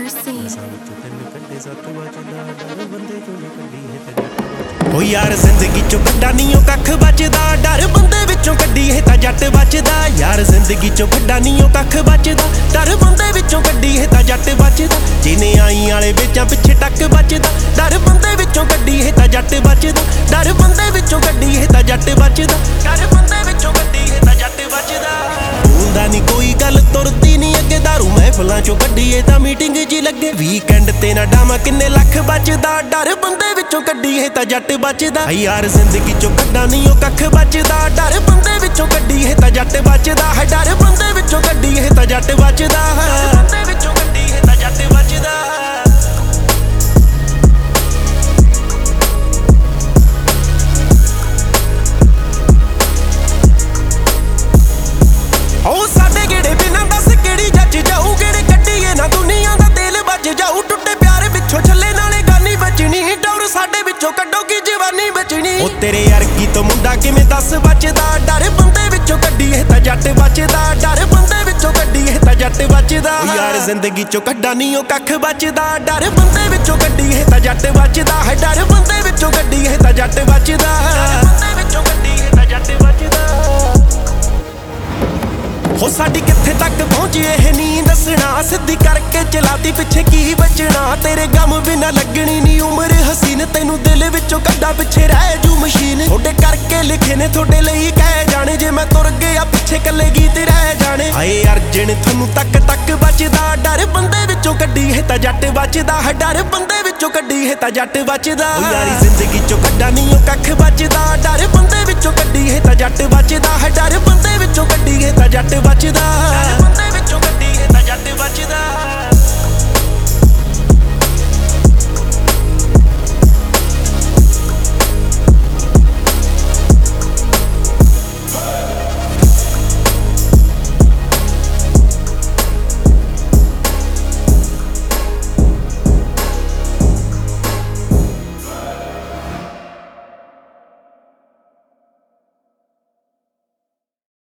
mercy. ओ यार जिंदगी चो बड़ा नहीं कख बचदा, डर बंदे विचों कड्डी है तां जट बचदा। यार जिंदगी चो बड़ा नहीं कख बचदा, डर बंदे विचों कड्डी है तां जट बचदा। जिने आई आले बेचां पिछे टक बचदा, डर बंदे विचों कड्डी है तां जट बचदा। डर बंदे विचों कड्डी है तां जट बचदा। डर बंदे विचों कड्डी है तां जट बचदा। भूलदा नहीं कोई गल तुरदी नहीं अगे, दारू महफिलां चो कड्डीए तां मीटिंग जी लगे। वीकेंड ते ना डामा किन्ने लख बचदा, डर बंदे विचों कड्डी है तां जट बचदा। यार जिंदगी चो कड्डा नहीं ओ कख बचदा, डर बंदे विचों कड्डी है तां जट बचदा। है डर बंदे विचों कड्डी है तां जट बचदा। बंदे विचों कड्डी है तां जट बचदा। ओ साडे गेड़े बिना दस केड़ी जज जाऊ, गेड़े कड्डीए ना दुनिया दा दिल बच जाऊ। टुੱਟੇ प्यार विचों छल्ले नाले गानी बचनी, डर साडे विचों कड्डो की जवानी बचनी। ओ तेरे अर्गी तो मुंडा किवें दस बचदा, डर बंदे विचों कड्डी है तां जट बचदा। डर बंदे विचों कड्डी है तां जट बचदा। यार जिंदगी चो कड्डा नहीं ओ कख बचदा, डर बंदे विचों कड्डी है तां जट बचदा। है डर बंदे विचों कड्डी है तां जट बचदा। बंदे विचों कड्डी है तां जट बचदा। हो साडी कित्थे तक पहुंची ਇਹ ਨਹੀਂ ਦੱਸਣਾ, ਸਿੱਧੀ ਕਰਕੇ ਚਲਾਤੀ ਪਿੱਛੇ ਕੀ ਬਚਣਾ। ਤੇਰੇ ਗਮ ਬਿਨਾ ਲੱਗਣੀ ਨਹੀਂ ਉਮਰ ਹਸੀਨ, ਤੈਨੂੰ ਦਿਲ ਵਿੱਚੋਂ ਕੱਢਾਂ ਪਿੱਛੇ ਰਹਿ ਜੂ ਮਸ਼ੀਨ। ਤੁਹਾਡੇ ਕਰਕੇ ਲਿਖੇ ਨੇ ਤੁਹਾਡੇ ਲਈ ਕਹਿ ਜਾਣੇ, ਜੇ ਮੈਂ ਤੁਰ ਗਿਆ ਪਿੱਛੇ ਕੱਲੇ ਗੀਤ ਰਹਿ ਜਾਣੇ। ਹਾਏ ਅਰਜਨ ਤੁਹਾਨੂੰ ਤੱਕ ਤੱਕ ਬਚਦਾ, ਡਰ ਬੰਦੇ ਵਿੱਚੋਂ ਕੱਢੀ ਹੈ ਤਾਂ ਜੱਟ ਬਚਦਾ। ਹੈ ਡਰ ਬੰਦੇ ਵਿੱਚੋਂ ਕੱਢੀ ਹੈ ਤਾਂ ਜੱਟ ਬਚਦਾ। ਯਾਰੀ ਜ਼ਿੰਦਗੀ ਚੋਂ ਕੱਢਾ ਨਹੀਂ ਉਹ ਕੱਖ ਬਚਦਾ, ਡਰ ਬੰਦੇ ਵਿੱਚੋਂ ਕੱਢੀ ਹੈ ਤਾਂ ਜੱਟ ਬਚਦਾ। ਹੈ ਡਰ ਬੰਦੇ ਵਿੱਚੋਂ ਕੱਢੀ ਹੈ ਤਾਂ ਜੱਟ ਬਚਦਾ।